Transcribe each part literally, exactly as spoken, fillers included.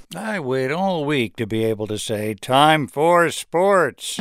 I wait all week to be able to say, time for sports.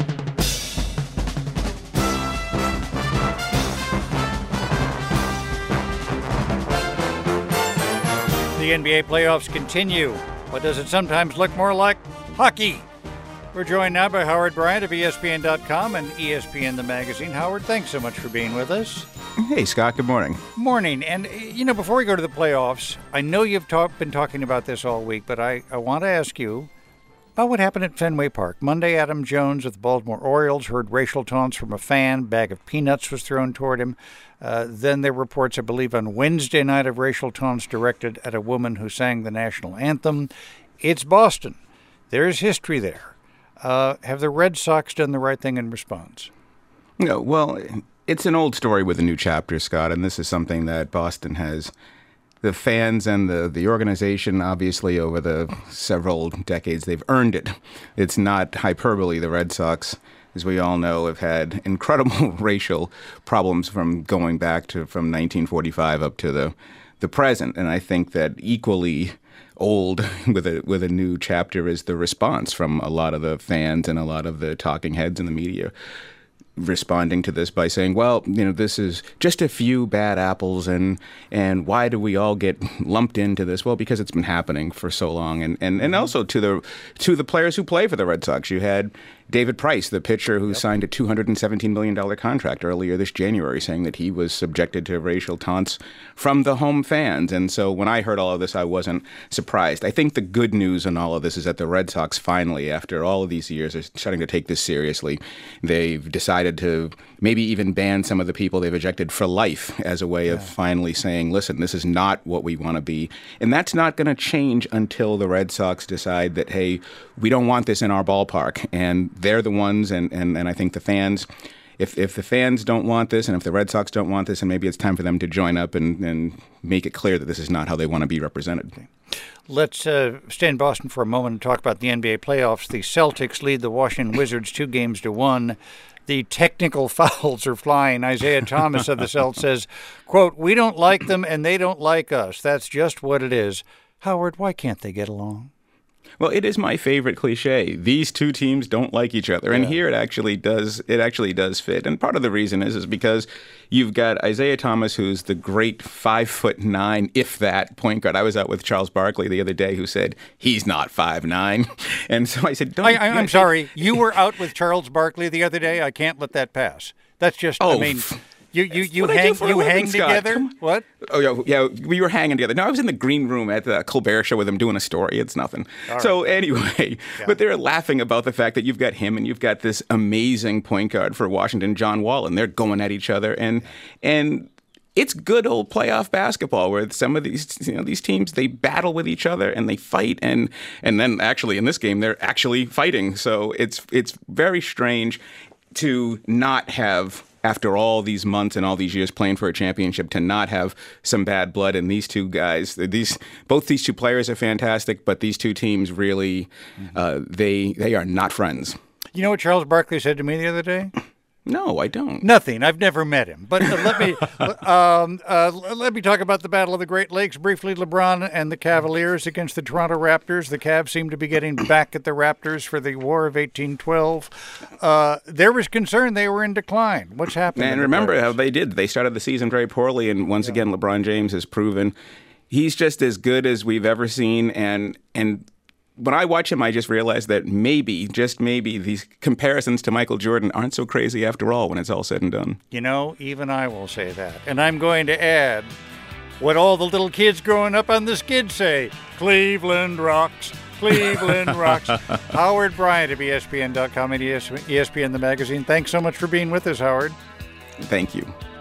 The N B A playoffs continue, but does it sometimes look more like hockey? We're joined now by Howard Bryant of E S P N dot com and E S P N the magazine. Howard, thanks so much for being with us. Hey, Scott. Good morning. Morning. And, you know, before we go to the playoffs, I know you've talk, been talking about this all week, but I, I want to ask you about what happened at Fenway Park. Monday, Adam Jones of the Baltimore Orioles heard racial taunts from a fan. A bag of peanuts was thrown toward him. Uh, then there were reports, I believe, on Wednesday night of racial taunts directed at a woman who sang the national anthem. It's Boston. There's history there. Uh, have the Red Sox done the right thing in response? No, well, it's an old story with a new chapter, Scott, and this is something that Boston has. The fans and the, the organization, obviously, over the several decades, they've earned it. It's not hyperbole. The Red Sox, as we all know, have had incredible racial problems from going back to from nineteen forty-five up to the the present. And I think that equally old with a with a new chapter is the response from a lot of the fans and a lot of the talking heads in the media, responding to this by saying, well, you know, this is just a few bad apples, and and why do we all get lumped into this? Well, because it's been happening for so long. And, and, and also to the to the players who play for the Red Sox. You had David Price, the pitcher who yep. signed a two hundred seventeen million dollars contract earlier this January, saying that he was subjected to racial taunts from the home fans. And so when I heard all of this, I wasn't surprised. I think the good news in all of this is that the Red Sox finally, after all of these years, are starting to take this seriously. They've decided to maybe even ban some of the people they've ejected for life as a way yeah. of finally saying, listen, this is not what we want to be. And that's not going to change until the Red Sox decide that, hey, we don't want this in our ballpark. And they're the ones, and, and, and I think the fans, if if the fans don't want this, and if the Red Sox don't want this, and maybe it's time for them to join up and, and make it clear that this is not how they want to be represented. Let's uh, stay in Boston for a moment and talk about the N B A playoffs. The Celtics lead the Washington Wizards two games to one. The technical fouls are flying. Isaiah Thomas of the Celtics says, quote, we don't like them and they don't like us. That's just what it is. Howard, why can't they get along? Well, it is my favorite cliche. These two teams don't like each other. And yeah. here it actually does it actually does fit. And part of the reason is is because you've got Isaiah Thomas, who's the great five foot nine, if that, point guard. I was out with Charles Barkley the other day, who said he's not five nine. And so I said, don't I, I, I'm sorry. You were out with Charles Barkley the other day? I can't let that pass. That's just, oh, I mean... You you you hang you hang together? What? Oh yeah, yeah. We were hanging together. No, I was in the green room at the Colbert Show with him doing a story. It's nothing. Right. So anyway, yeah. but they're laughing about the fact that you've got him and you've got this amazing point guard for Washington, John Wall, and they're going at each other, and and it's good old playoff basketball where some of these you know these teams, they battle with each other and they fight, and and then actually in this game they're actually fighting. So it's it's very strange to not have, after all these months and all these years playing for a championship, to not have some bad blood in these two guys. These both these two players are fantastic, but these two teams really, uh, they they are not friends. You know what Charles Barkley said to me the other day? No, I don't. Nothing. I've never met him. But uh, let me um, uh, let me talk about the Battle of the Great Lakes briefly. LeBron and the Cavaliers against the Toronto Raptors. The Cavs seem to be getting back at the Raptors for the War of eighteen twelve. Uh, there was concern they were in decline. What's happening? And remember how they did. They started the season very poorly, and once yeah. again, LeBron James has proven he's just as good as we've ever seen, and and. When I watch him, I just realize that maybe, just maybe, these comparisons to Michael Jordan aren't so crazy after all when it's all said and done. You know, even I will say that. And I'm going to add what all the little kids growing up on the skid say, Cleveland rocks, Cleveland rocks. Howard Bryant of E S P N dot com and E S P N the magazine. Thanks so much for being with us, Howard. Thank you.